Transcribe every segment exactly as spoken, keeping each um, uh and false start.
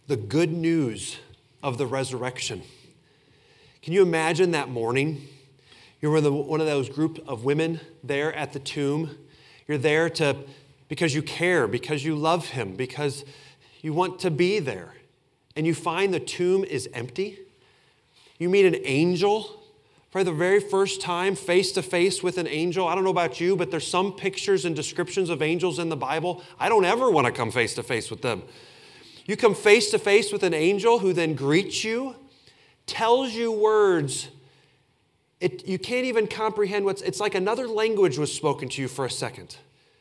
the good news of the resurrection. Can you imagine that morning? You're one of, the, one of those group of women there at the tomb. You're there to because you care, because you love him, because you want to be there. And you find the tomb is empty. You meet an angel for the very first time, face to face with an angel. I don't know about you, but there's some pictures and descriptions of angels in the Bible. I don't ever want to come face to face with them. You come face to face with an angel who then greets you, tells you words. It, you can't even comprehend what's, it's like another language was spoken to you for a second.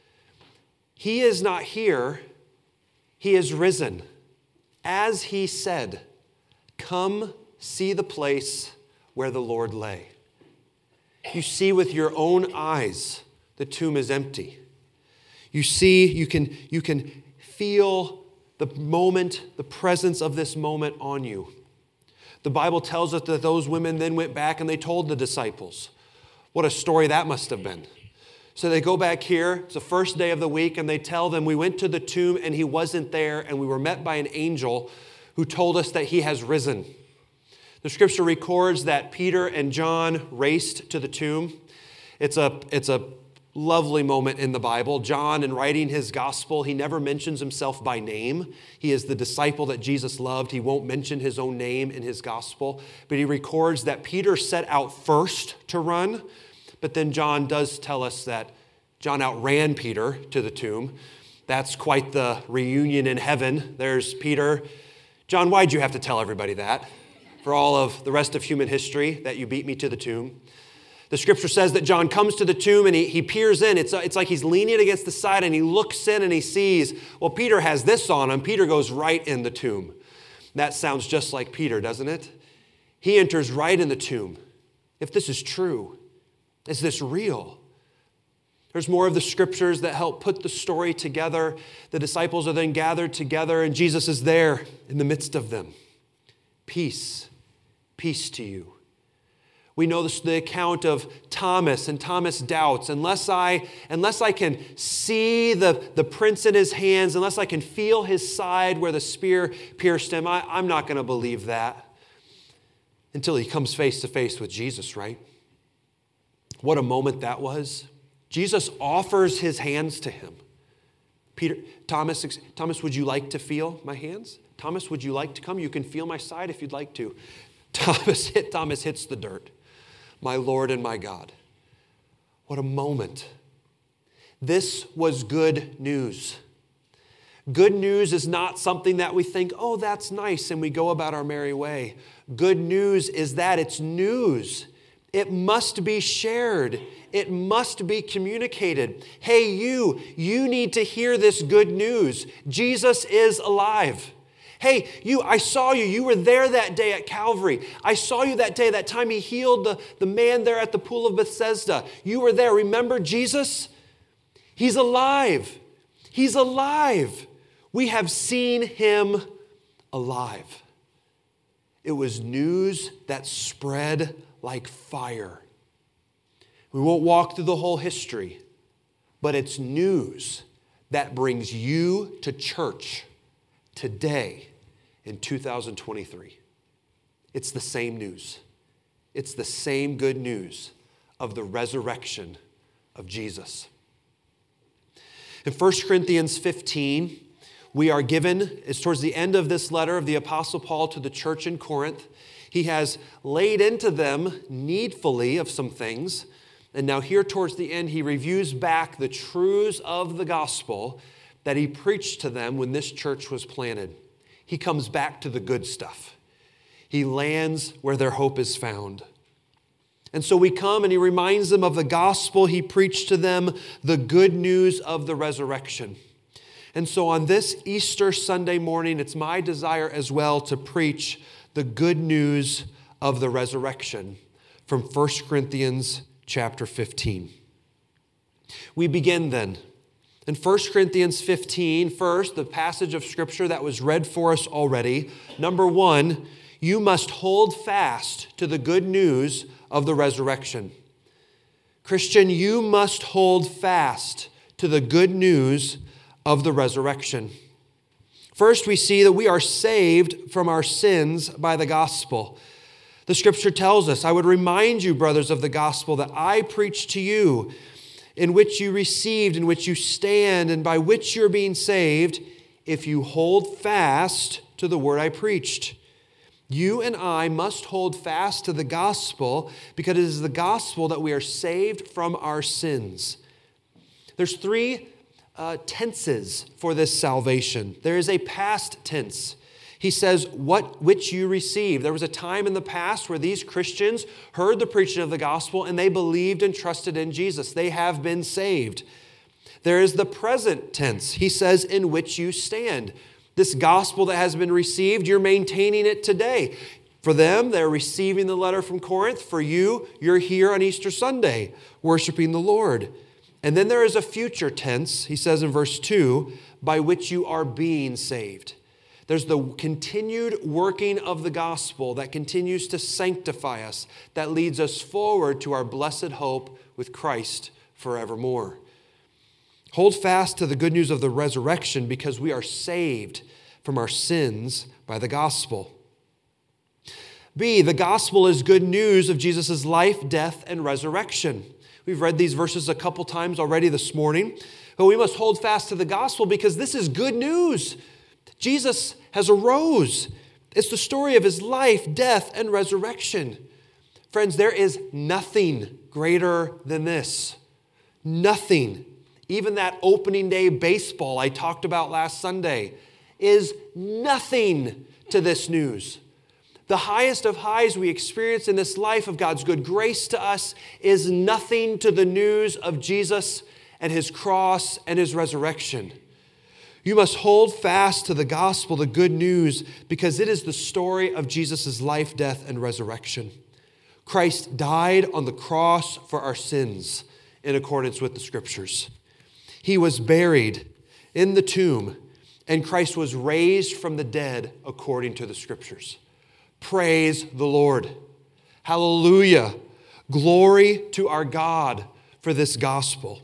He is not here. He is risen. As he said, come see the place where the Lord lay. You see with your own eyes the tomb is empty. You see, you can, you can feel the moment, the presence of this moment on you. The Bible tells us that those women then went back and they told the disciples. What a story that must have been. So they go back here, it's the first day of the week, and they tell them, we went to the tomb and he wasn't there, and we were met by an angel who told us that he has risen. The scripture records that Peter and John raced to the tomb. It's a, it's a lovely moment in the Bible. John, in writing his gospel, he never mentions himself by name. He is the disciple that Jesus loved. He won't mention his own name in his gospel, but he records that Peter set out first to run. But then John does tell us that John outran Peter to the tomb. That's quite the reunion in heaven. There's Peter. John, why'd you have to tell everybody that? For all of the rest of human history, that you beat me to the tomb. The scripture says that John comes to the tomb and he, he peers in. It's, it's like he's leaning against the side and he looks in and he sees, well, Peter has this on him. Peter goes right in the tomb. That sounds just like Peter, doesn't it? He enters right in the tomb. If this is true, is this real? There's more of the scriptures that help put the story together. The disciples are then gathered together and Jesus is there in the midst of them. Peace, peace to you. We know this, the account of Thomas, and Thomas doubts. Unless I, unless I can see the, the prints in his hands, unless I can feel his side where the spear pierced him, I, I'm not going to believe that. Until he comes face to face with Jesus, right? What a moment that was. Jesus offers his hands to him. Peter, Thomas, Thomas, would you like to feel my hands? Thomas, would you like to come? You can feel my side if you'd like to. Thomas, hit, Thomas hits the dirt. My Lord and my God. What a moment. This was good news. Good news is not something that we think, oh, that's nice, and we go about our merry way. Good news is that it's news. It must be shared. It must be communicated. Hey, you, you need to hear this good news. Jesus is alive. Hey, you, I saw you. You were there that day at Calvary. I saw you that day, that time he healed the, the man there at the pool of Bethesda. You were there. Remember Jesus? He's alive. He's alive. We have seen him alive. It was news that spread like fire. We won't walk through the whole history, but it's news that brings you to church today in two thousand twenty-three. It's the same news. It's the same good news of the resurrection of Jesus. In First Corinthians fifteen, we are given, it's towards the end of this letter of the Apostle Paul to the church in Corinth. He has laid into them needfully of some things. And now here towards the end, he reviews back the truths of the gospel that he preached to them when this church was planted. He comes back to the good stuff. He lands where their hope is found. And so we come and he reminds them of the gospel he preached to them, the good news of the resurrection. And so on this Easter Sunday morning, it's my desire as well to preach the good news of the resurrection from First Corinthians chapter fifteen. We begin then in First Corinthians fifteen, first, the passage of Scripture that was read for us already. Number one, you must hold fast to the good news of the resurrection. Christian, you must hold fast to the good news of the resurrection. First, we see that we are saved from our sins by the gospel. The scripture tells us, I would remind you, brothers, of the gospel that I preached to you, in which you received, in which you stand, and by which you're being saved, if you hold fast to the word I preached. You and I must hold fast to the gospel because it is the gospel that we are saved from our sins. There's three uh, tenses for this salvation. There is a past tense. He says, what which you received. There was a time in the past where these Christians heard the preaching of the gospel and they believed and trusted in Jesus. They have been saved. There is the present tense. He says, in which you stand. This gospel that has been received, you're maintaining it today. For them, they're receiving the letter from Corinth. For you, you're here on Easter Sunday, worshiping the Lord. And then there is a future tense, he says in verse two, by which you are being saved. There's the continued working of the gospel that continues to sanctify us, that leads us forward to our blessed hope with Christ forevermore. Hold fast to the good news of the resurrection because we are saved from our sins by the gospel. B, the gospel is good news of Jesus' life, death, and resurrection. We've read these verses a couple times already this morning, but we must hold fast to the gospel because this is good news. Jesus has arose. It's the story of his life, death, and resurrection. Friends, there is nothing greater than this. Nothing. Even that opening day baseball I talked about last Sunday is nothing to this news. The highest of highs we experience in this life of God's good grace to us is nothing to the news of Jesus and his cross and his resurrection. You must hold fast to the gospel, the good news, because it is the story of Jesus' life, death, and resurrection. Christ died on the cross for our sins in accordance with the scriptures. He was buried in the tomb, and Christ was raised from the dead according to the scriptures. Praise the Lord. Hallelujah. Glory to our God for this gospel.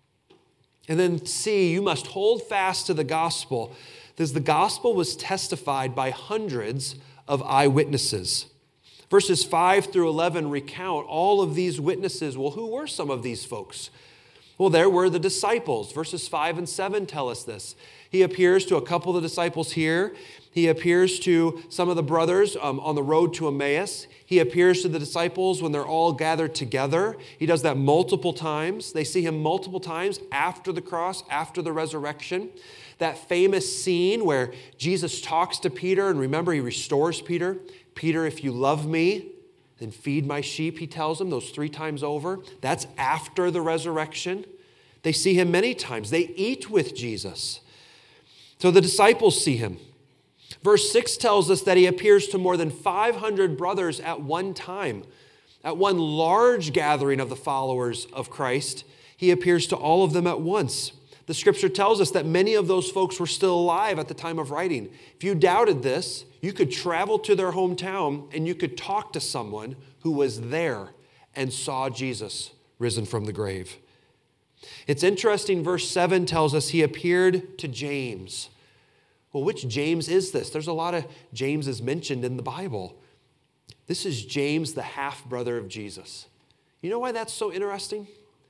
And then C, you must hold fast to the gospel, because the gospel was testified by hundreds of eyewitnesses. Verses five through eleven recount all of these witnesses. Well, who were some of these folks? Well, there were the disciples. Verses five and seven tell us this. He appears to a couple of the disciples here. He appears to some of the brothers um, on the road to Emmaus. He appears to the disciples when they're all gathered together. He does that multiple times. They see him multiple times after the cross, after the resurrection. That famous scene where Jesus talks to Peter, and remember, he restores Peter. Peter, if you love me, then feed my sheep, he tells him those three times over. That's after the resurrection. They see him many times. They eat with Jesus. So the disciples see him. Verse six tells us that he appears to more than five hundred brothers at one time. At one large gathering of the followers of Christ, he appears to all of them at once. The scripture tells us that many of those folks were still alive at the time of writing. If you doubted this, you could travel to their hometown and you could talk to someone who was there and saw Jesus risen from the grave. It's interesting, verse seven tells us he appeared to James. Well, which James is this? There's a lot of Jameses mentioned in the Bible. This is James, the half-brother of Jesus. You know why that's so interesting?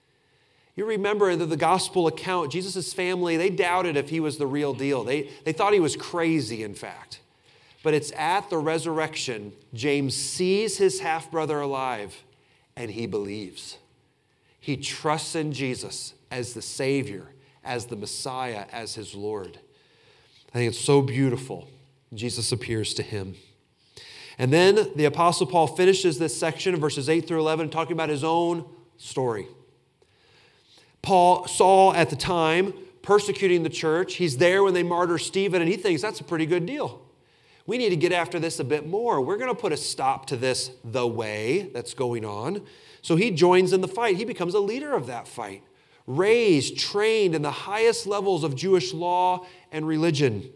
You remember that the gospel account, Jesus' family, they doubted if he was the real deal. They, they thought he was crazy, in fact. But it's at the resurrection, James sees his half-brother alive, and he believes. He trusts in Jesus as the Savior, as the Messiah, as his Lord. I think it's so beautiful. Jesus appears to him. And then the Apostle Paul finishes this section in verses eight through eleven talking about his own story. Paul, Saul at the time, persecuting the church. He's there when they martyr Stephen, and he thinks that's a pretty good deal. We need to get after this a bit more. We're going to put a stop to this the way that's going on. So he joins in the fight. He becomes a leader of that fight. Raised, trained in the highest levels of Jewish law and religion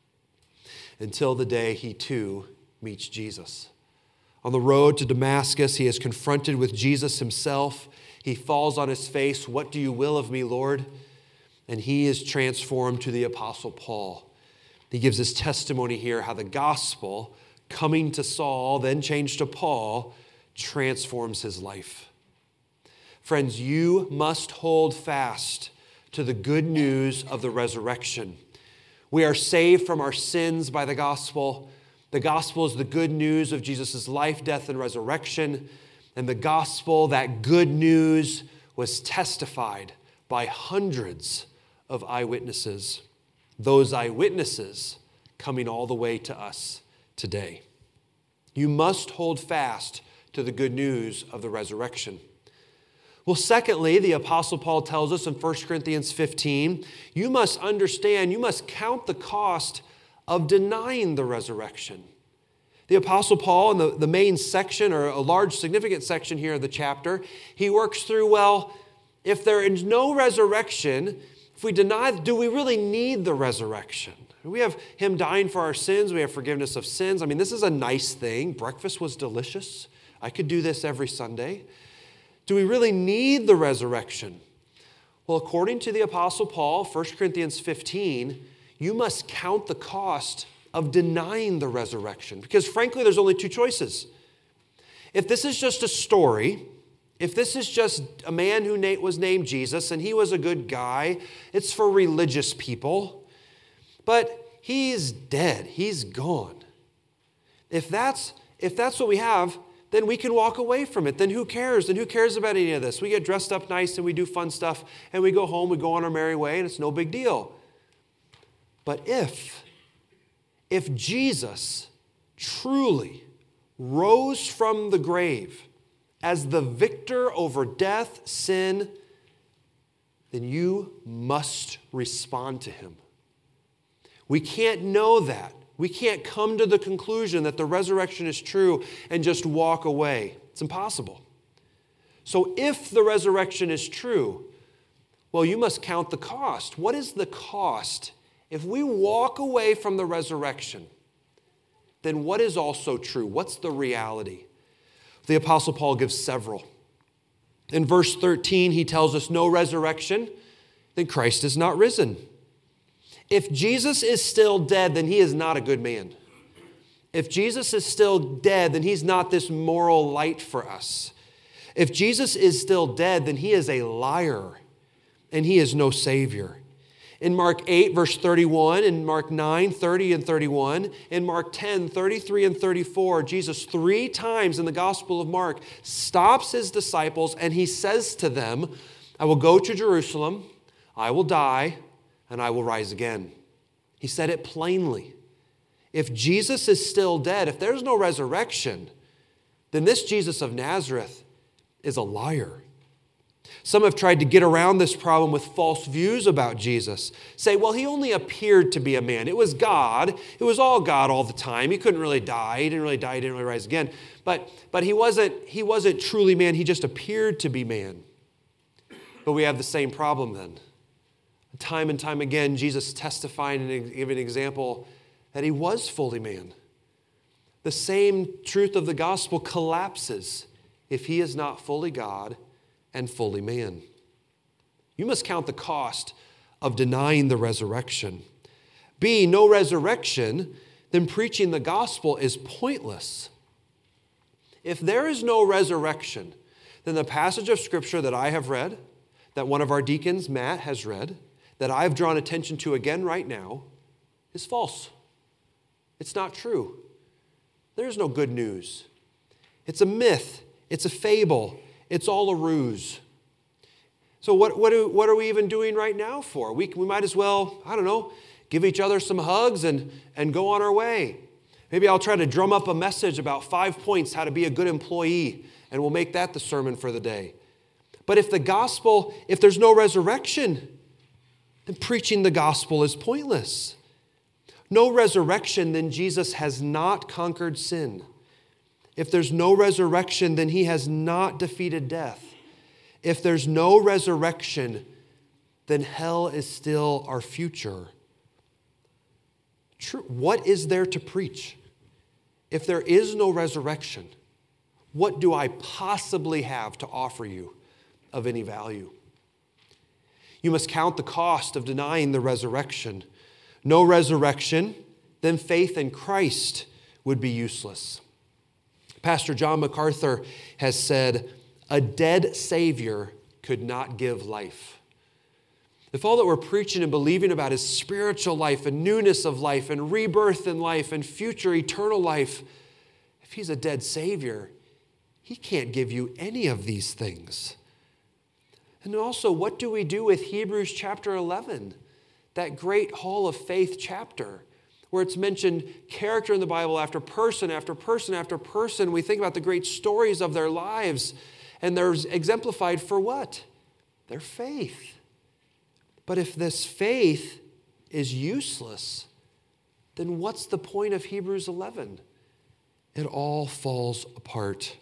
until the day he too meets Jesus. On the road to Damascus, he is confronted with Jesus himself. He falls on his face. What do you will of me, Lord? And he is transformed to the Apostle Paul. He gives his testimony here how the gospel, coming to Saul, then changed to Paul, transforms his life. Friends, you must hold fast to the good news of the resurrection. We are saved from our sins by the gospel. The gospel is the good news of Jesus' life, death, and resurrection. And the gospel, that good news, was testified by hundreds of eyewitnesses. Those eyewitnesses coming all the way to us today. You must hold fast to the good news of the resurrection. Well, secondly, the Apostle Paul tells us in First Corinthians fifteen, you must understand, you must count the cost of denying the resurrection. The Apostle Paul, in the, the main section, or a large significant section here of the chapter, he works through, well, if there is no resurrection, if we deny, do we really need the resurrection? We have him dying for our sins. We have forgiveness of sins. I mean, this is a nice thing. Breakfast was delicious. I could do this every Sunday. Do we really need the resurrection? Well, according to the Apostle Paul, First Corinthians fifteen, you must count the cost of denying the resurrection. Because frankly, there's only two choices. If this is just a story, if this is just a man who was named Jesus and he was a good guy, it's for religious people. But he's dead. He's gone. If that's, if that's what we have, then we can walk away from it. Then who cares? Then who cares about any of this? We get dressed up nice and we do fun stuff and we go home, we go on our merry way, and it's no big deal. But if, if Jesus truly rose from the grave as the victor over death, sin, then you must respond to him. We can't know that. We can't come to the conclusion that the resurrection is true and just walk away. It's impossible. So if the resurrection is true, well, you must count the cost. What is the cost? If we walk away from the resurrection, then what is also true? What's the reality? The Apostle Paul gives several. In verse thirteen, he tells us no resurrection, then Christ is not risen. If Jesus is still dead, then he is not a good man. If Jesus is still dead, then he's not this moral light for us. If Jesus is still dead, then he is a liar, and he is no Savior. In Mark eight, verse thirty-one, in Mark nine, thirty and thirty-one, in Mark ten, thirty-three and thirty-four, Jesus three times in the Gospel of Mark stops his disciples and he says to them, I will go to Jerusalem, I will die, and I will rise again. He said it plainly. If Jesus is still dead, if there's no resurrection, then this Jesus of Nazareth is a liar. Some have tried to get around this problem with false views about Jesus. Say, well, he only appeared to be a man. It was God. It was all God all the time. He couldn't really die. He didn't really die. He didn't really rise again. But, but he wasn't, he wasn't truly man. He just appeared to be man. But we have the same problem then. Time and time again, Jesus testifying and giving an example that he was fully man. The same truth of the gospel collapses if he is not fully God and fully man. You must count the cost of denying the resurrection. B, no resurrection, then preaching the gospel is pointless. If there is no resurrection, then the passage of Scripture that I have read, that one of our deacons, Matt, has read, that I've drawn attention to again right now, is false. It's not true. There's no good news. It's a myth. It's a fable. It's all a ruse. So what, what, do, what are we even doing right now for? We, we might as well, I don't know, give each other some hugs and, and go on our way. Maybe I'll try to drum up a message about five points how to be a good employee, and we'll make that the sermon for the day. But if the gospel, if there's no resurrection, then preaching the gospel is pointless. No resurrection, then Jesus has not conquered sin. If there's no resurrection, then he has not defeated death. If there's no resurrection, then hell is still our future. True. What is there to preach? If there is no resurrection, what do I possibly have to offer you of any value? You must count the cost of denying the resurrection. No resurrection, then faith in Christ would be useless. Pastor John MacArthur has said, a dead Savior could not give life. If all that we're preaching and believing about is spiritual life and newness of life and rebirth in life and future eternal life, if he's a dead Savior, he can't give you any of these things. And also, what do we do with Hebrews chapter eleven, that great hall of faith chapter, where it's mentioned character in the Bible after person after person after person. We think about the great stories of their lives, and they're exemplified for what? Their faith. But if this faith is useless, then what's the point of Hebrews eleven? It all falls apart.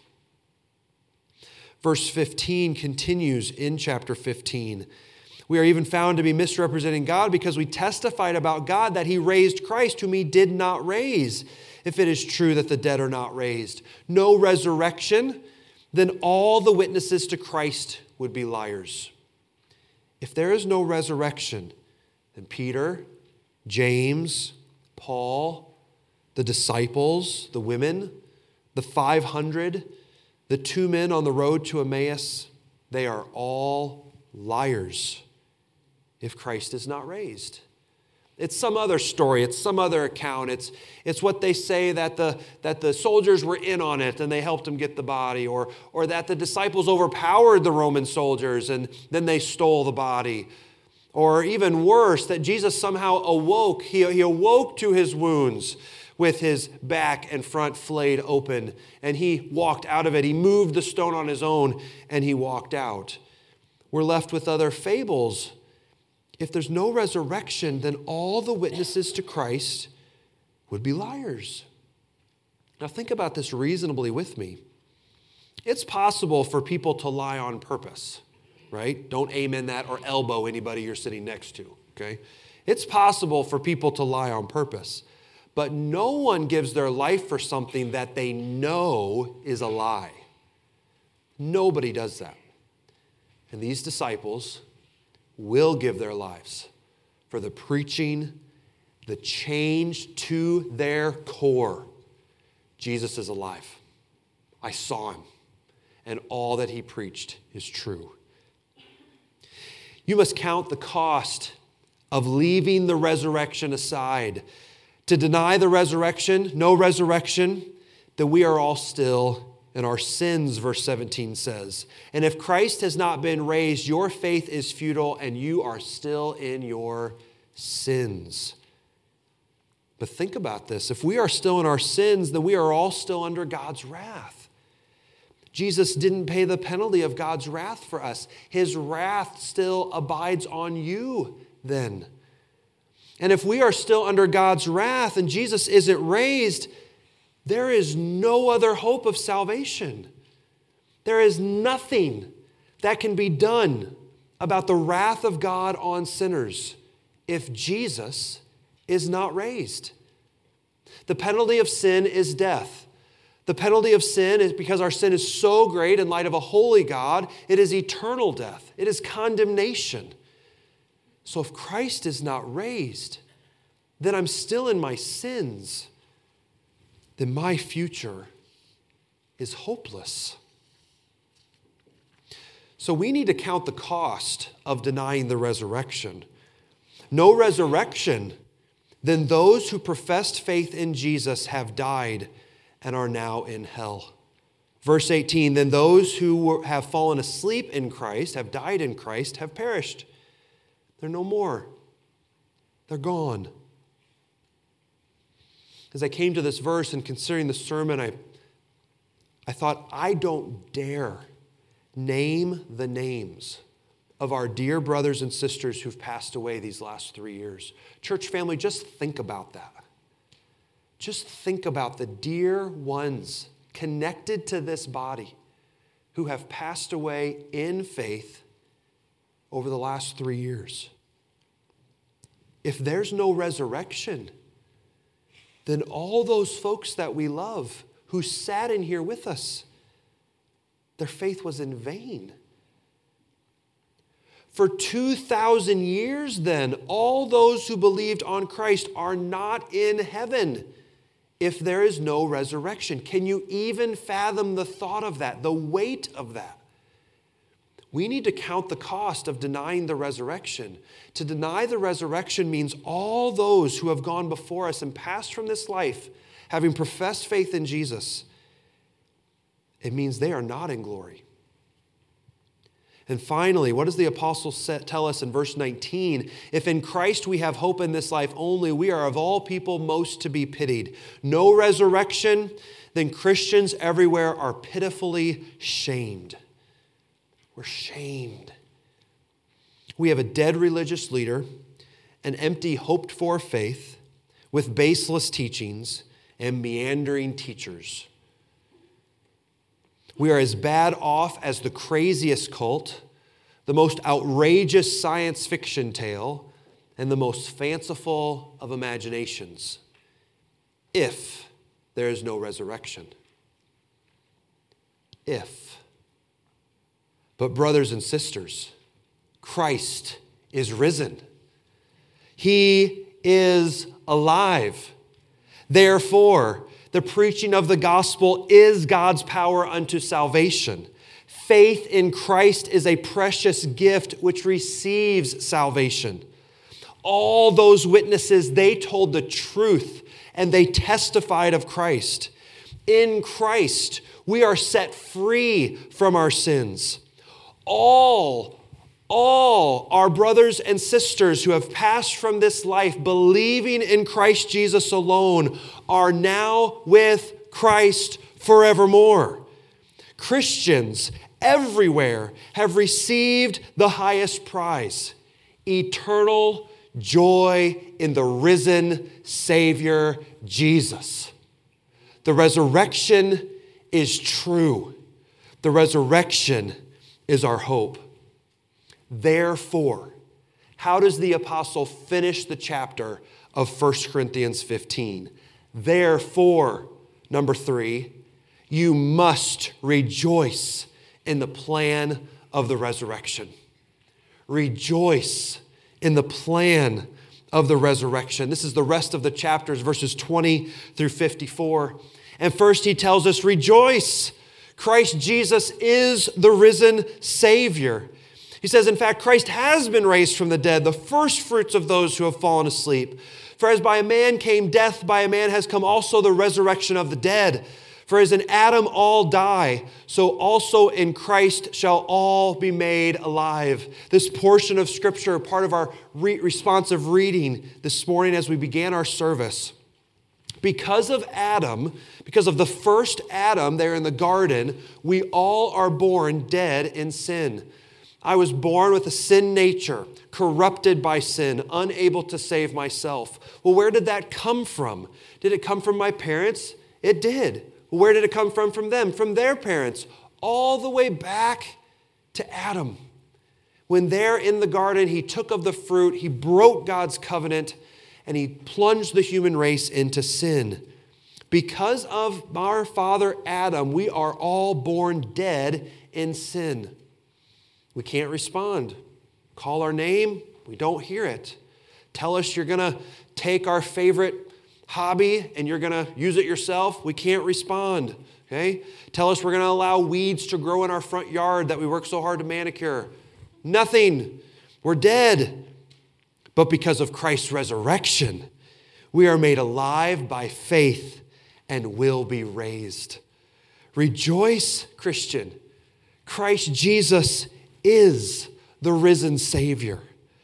Verse fifteen continues in chapter fifteen. We are even found to be misrepresenting God because we testified about God that he raised Christ, whom he did not raise, if it is true that the dead are not raised. No resurrection, then all the witnesses to Christ would be liars. If there is no resurrection, then Peter, James, Paul, the disciples, the women, the five hundred, the two men on the road to Emmaus, they are all liars if Christ is not raised. It's some other story. It's some other account. It's, it's what they say that the, that the soldiers were in on it and they helped him get the body, or, or that the disciples overpowered the Roman soldiers and then they stole the body. Or even worse, that Jesus somehow awoke. He, he awoke to his wounds with his back and front flayed open, and he walked out of it. He moved the stone on his own and he walked out. We're left with other fables. If there's no resurrection, then all the witnesses to Christ would be liars. Now think about this reasonably with me. It's possible for people to lie on purpose, right? Don't amen that or elbow anybody you're sitting next to, okay? It's possible for people to lie on purpose, but no one gives their life for something that they know is a lie. Nobody does that. And these disciples will give their lives for the preaching, the change to their core. Jesus is alive. I saw him, and all that he preached is true. You must count the cost of leaving the resurrection aside. To deny the resurrection, no resurrection, then we are all still in our sins, verse seventeen says. And if Christ has not been raised, your faith is futile and you are still in your sins. But think about this. If we are still in our sins, then we are all still under God's wrath. Jesus didn't pay the penalty of God's wrath for us. His wrath still abides on you then. And if we are still under God's wrath and Jesus isn't raised, there is no other hope of salvation. There is nothing that can be done about the wrath of God on sinners if Jesus is not raised. The penalty of sin is death. The penalty of sin is because our sin is so great in light of a holy God, it is eternal death. It is condemnation. So if Christ is not raised, then I'm still in my sins. Then my future is hopeless. So we need to count the cost of denying the resurrection. No resurrection, then those who professed faith in Jesus have died and are now in hell. Verse eighteen, then those who have fallen asleep in Christ, have died in Christ, have perished. They're no more. They're gone. As I came to this verse and considering the sermon, I, I thought, I don't dare name the names of our dear brothers and sisters who've passed away these last three years. Church family, just think about that. Just think about the dear ones connected to this body who have passed away in faith over the last three years. If there's no resurrection, then all those folks that we love who sat in here with us, their faith was in vain. For two thousand years then, all those who believed on Christ are not in heaven if there is no resurrection. Can you even fathom the thought of that, the weight of that? We need to count the cost of denying the resurrection. To deny the resurrection means all those who have gone before us and passed from this life, having professed faith in Jesus, it means they are not in glory. And finally, what does the apostle tell us in verse nineteen? If in Christ we have hope in this life only, we are of all people most to be pitied. No resurrection, then Christians everywhere are pitifully shamed. We're shamed. We have a dead religious leader, an empty hoped-for faith with baseless teachings and meandering teachers. We are as bad off as the craziest cult, the most outrageous science fiction tale, and the most fanciful of imaginations, if there is no resurrection. If. But brothers and sisters, Christ is risen. He is alive. Therefore, the preaching of the gospel is God's power unto salvation. Faith in Christ is a precious gift which receives salvation. All those witnesses, they told the truth and they testified of Christ. In Christ, we are set free from our sins. All, all our brothers and sisters who have passed from this life believing in Christ Jesus alone are now with Christ forevermore. Christians everywhere have received the highest prize, eternal joy in the risen Savior Jesus. The resurrection is true. The resurrection is our hope. Therefore, how does the apostle finish the chapter of First Corinthians fifteen? Therefore, number three, you must rejoice in the plan of the resurrection. Rejoice in the plan of the resurrection. This is the rest of the chapters, verses twenty through fifty-four. And first he tells us, rejoice. Christ Jesus is the risen Savior. He says, in fact, Christ has been raised from the dead, the first fruits of those who have fallen asleep. For as by a man came death, by a man has come also the resurrection of the dead. For as in Adam all die, so also in Christ shall all be made alive. This portion of Scripture, part of our re- responsive reading this morning as we began our service. Because of Adam, because of the first Adam there in the garden, we all are born dead in sin. I was born with a sin nature, corrupted by sin, unable to save myself. Well, where did that come from? Did it come from my parents? It did. Well, where did it come from from them? From their parents, all the way back to Adam. When there in the garden, he took of the fruit, he broke God's covenant, and he plunged the human race into sin. Because of our father Adam, we are all born dead in sin. We can't respond. Call our name, we don't hear it. Tell us you're going to take our favorite hobby and you're going to use it yourself, we can't respond. Okay? Tell us we're going to allow weeds to grow in our front yard that we work so hard to manicure. Nothing. We're dead. But because of Christ's resurrection, we are made alive by faith and will be raised. Rejoice, Christian. Christ Jesus is the risen Savior.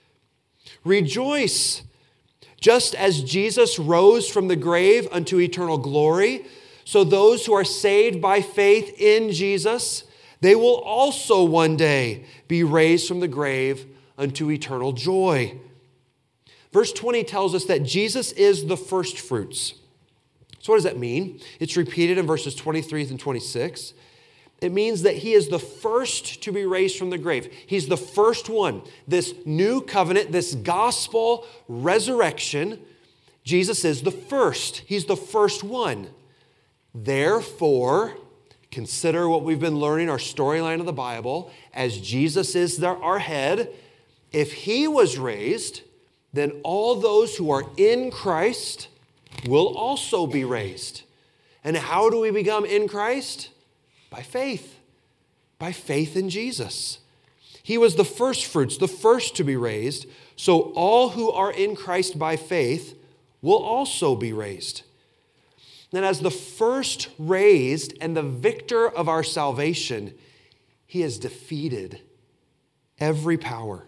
Rejoice. Just as Jesus rose from the grave unto eternal glory, so those who are saved by faith in Jesus, they will also one day be raised from the grave unto eternal joy. Verse twenty tells us that Jesus is the first fruits. So what does that mean? It's repeated in verses twenty-three and twenty-six. It means that he is the first to be raised from the grave. He's the first one. This new covenant, this gospel resurrection, Jesus is the first. He's the first one. Therefore, consider what we've been learning, our storyline of the Bible, as Jesus is our head, If he was raised, then all those who are in Christ will also be raised. And how do we become in Christ? By faith. By faith in Jesus. He was the first fruits, the first to be raised. So all who are in Christ by faith will also be raised. And as the first raised and the victor of our salvation, he has defeated every power,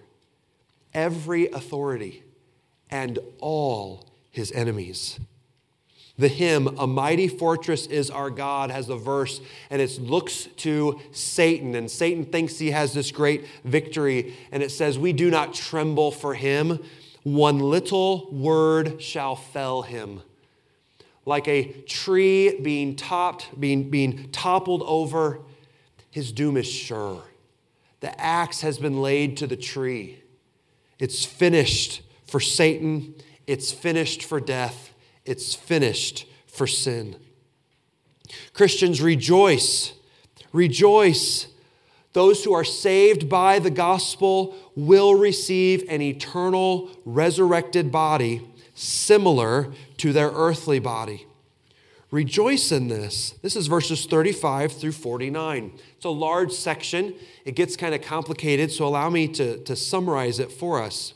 every authority, and all his enemies. The hymn, "A Mighty Fortress is Our God," has a verse, and it looks to Satan, and Satan thinks he has this great victory, and it says, "We do not tremble for him. One little word shall fell him." Like a tree being topped, being, being toppled over, his doom is sure. The axe has been laid to the tree. It's finished for Satan. It's finished for death. It's finished for sin. Christians, rejoice. Rejoice. Those who are saved by the gospel will receive an eternal resurrected body similar to their earthly body. Rejoice in this. This is verses thirty-five through forty-nine. It's a large section. It gets kind of complicated, so allow me to, to summarize it for us.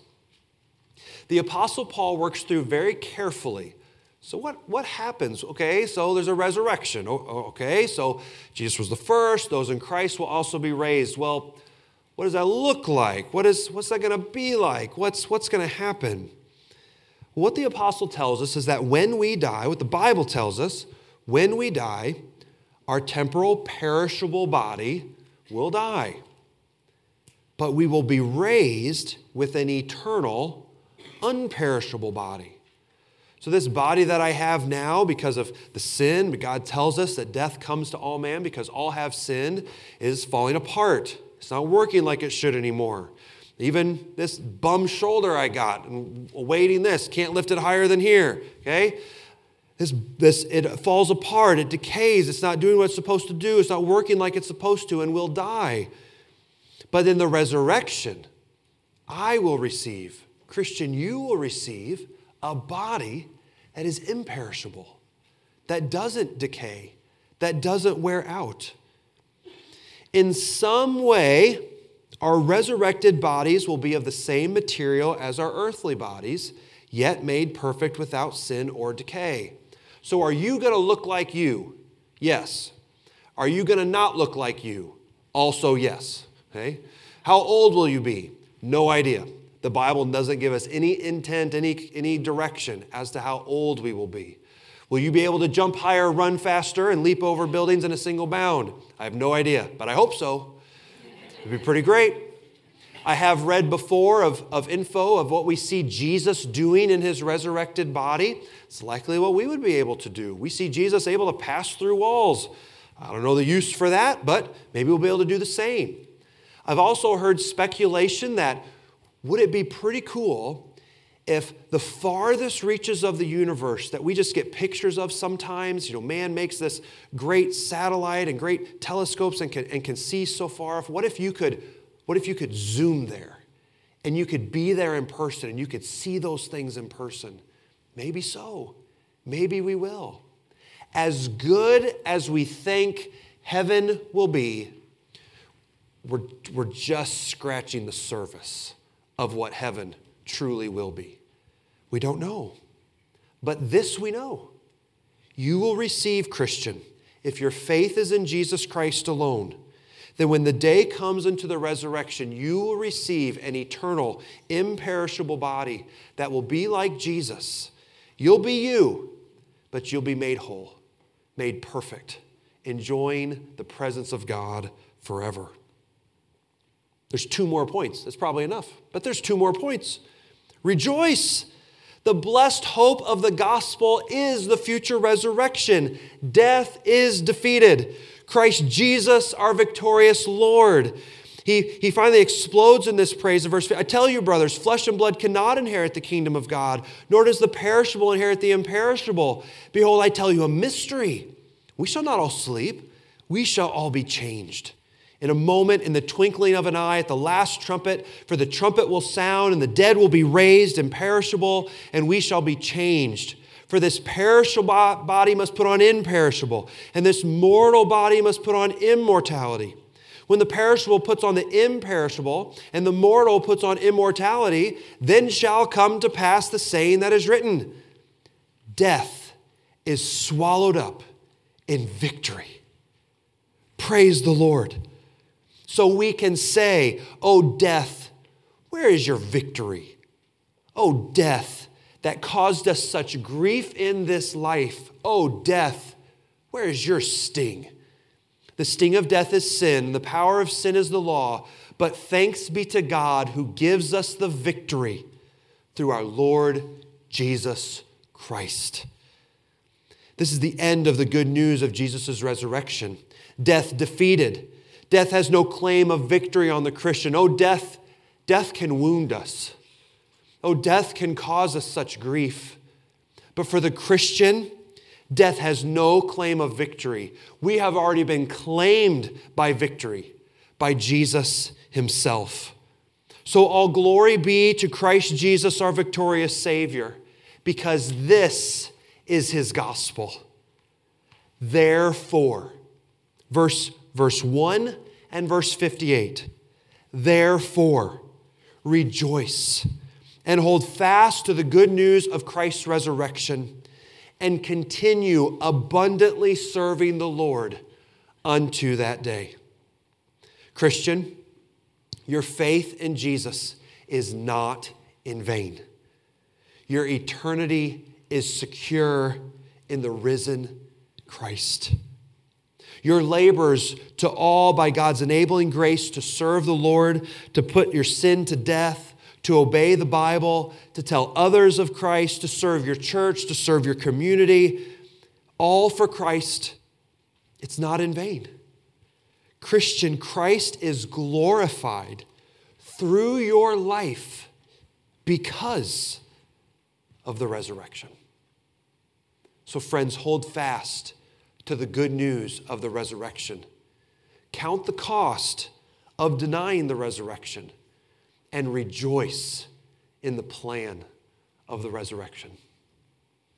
The Apostle Paul works through very carefully. So what, what happens? Okay, so there's a resurrection. Okay, so Jesus was the first. Those in Christ will also be raised. Well, what does that look like? What is, what's that going to be like? What's, what's going to happen? What the apostle tells us is that when we die, what the Bible tells us, when we die, our temporal perishable body will die. But we will be raised with an eternal, unperishable body. So this body that I have now, because of the sin, God tells us that death comes to all man because all have sinned, is falling apart. It's not working like it should anymore. Even this bum shoulder I got, and awaiting this, can't lift it higher than here, okay? This, this, it falls apart, it decays, it's not doing what it's supposed to do, it's not working like it's supposed to, and will die. But in the resurrection, I will receive, Christian, you will receive a body that is imperishable, that doesn't decay, that doesn't wear out. In some way, our resurrected bodies will be of the same material as our earthly bodies, yet made perfect without sin or decay. So are you going to look like you? Yes. Are you going to not look like you? Also yes. Okay? How old will you be? No idea. The Bible doesn't give us any intent, any, any direction as to how old we will be. Will you be able to jump higher, run faster, and leap over buildings in a single bound? I have no idea, but I hope so. It'd be pretty great. I have read before of, of info of what we see Jesus doing in his resurrected body. It's likely what we would be able to do. We see Jesus able to pass through walls. I don't know the use for that, but maybe we'll be able to do the same. I've also heard speculation that would it be pretty cool if the farthest reaches of the universe that we just get pictures of sometimes, you know, man makes this great satellite and great telescopes and can, and can see so far off. What if you could, what if you could zoom there and you could be there in person and you could see those things in person? Maybe so. Maybe we will. As good as we think heaven will be, we're, we're just scratching the surface of what heaven truly will be. We don't know. But this we know. You will receive, Christian, if your faith is in Jesus Christ alone, then when the day comes into the resurrection, you will receive an eternal, imperishable body that will be like Jesus. You'll be you, but you'll be made whole, made perfect, enjoying the presence of God forever. There's two more points. That's probably enough. But there's two more points. Rejoice. The blessed hope of the gospel is the future resurrection. Death is defeated. Christ Jesus, our victorious Lord. He, he finally explodes in this praise in verse five. I tell you, brothers, flesh and blood cannot inherit the kingdom of God, nor does the perishable inherit the imperishable. Behold, I tell you a mystery. We shall not all sleep. We shall all be changed. In a moment, in the twinkling of an eye, at the last trumpet, for the trumpet will sound, and the dead will be raised imperishable, and we shall be changed. For this perishable body must put on imperishable, and this mortal body must put on immortality. When the perishable puts on the imperishable, and the mortal puts on immortality, then shall come to pass the saying that is written, death is swallowed up in victory. Praise the Lord. So we can say, oh, death, where is your victory? Oh, death, that caused us such grief in this life. Oh, death, where is your sting? The sting of death is sin. The power of sin is the law. But thanks be to God who gives us the victory through our Lord Jesus Christ. This is the end of the good news of Jesus' resurrection. Death defeated. Death has no claim of victory on the Christian. Oh, death, death can wound us. Oh, death can cause us such grief. But for the Christian, death has no claim of victory. We have already been claimed by victory, by Jesus himself. So all glory be to Christ Jesus, our victorious Savior, because this is his gospel. Therefore, verse, verse one and verse fifty-eight, therefore, rejoice and hold fast to the good news of Christ's resurrection, and continue abundantly serving the Lord unto that day. Christian, your faith in Jesus is not in vain. Your eternity is secure in the risen Christ. Your labors to all by God's enabling grace to serve the Lord, to put your sin to death, to obey the Bible, to tell others of Christ, to serve your church, to serve your community, all for Christ, it's not in vain. Christian, Christ is glorified through your life because of the resurrection. So friends, hold fast to the good news of the resurrection. Count the cost of denying the resurrection, and rejoice in the plan of the resurrection.